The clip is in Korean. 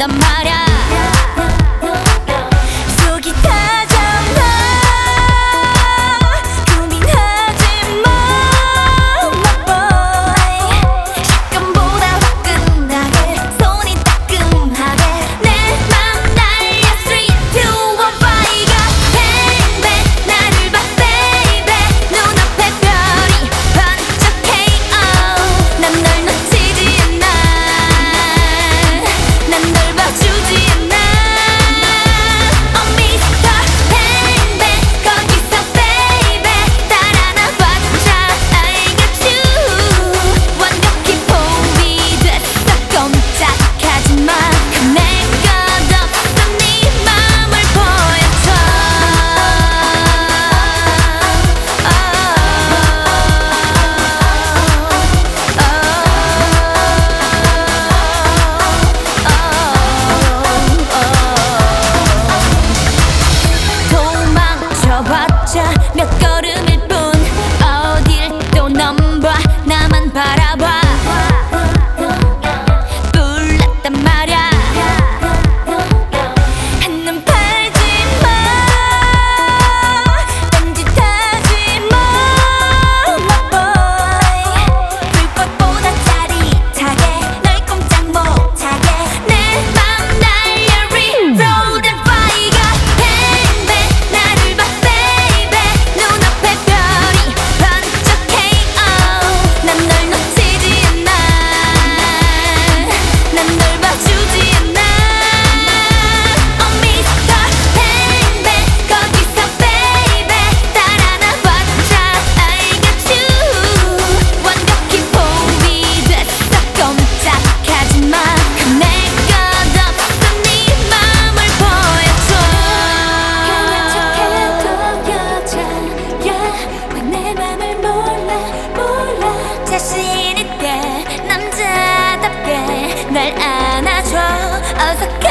몰랐단 말야. 속이 타잖아. 고민하지 마, my boy. 시간보다 화끈하게 손이 따끔하게 내 맘 날려 3, 2, 1 fire가 bang bang 나를 봐 baby 눈앞에 별이 반짝해. 난 널 놓치지 않아. 난 널 봐주지 않아. Oh Mr. Bang Bang 거기서 baby 따라 나와줘. I got you 완벽히 봄이 됐어. 꼼짝하지 마. 내 것 없어 네 맘을 보여줘. 도망쳐봤자 몇 걸음일 뿐. 어딜 또 넌 봐. 나만 바라봐. 불났단 말야. 한눈 팔지 마. 딴짓하지 마, my boy. 불꽃보다 짜릿하게 널 꼼짝 못하게 내 맘 날려 reload and fire가 bang bang 나를 봐 baby 눈앞에 별이 반짝해. 난 널 놓치지 않아. 난 널 봐주지 않아. Oh Mr. Bang Bang 거기서 baby 따라 나와줘. I got you 완벽히 봄이 됐어. 꼼짝하지 마. 내 것 없어 네 맘을 보여줘. 그냥 척해도 여자야. 왜 내 맘을 몰라. 자신 있게 남자답게 날 안아줘. 어서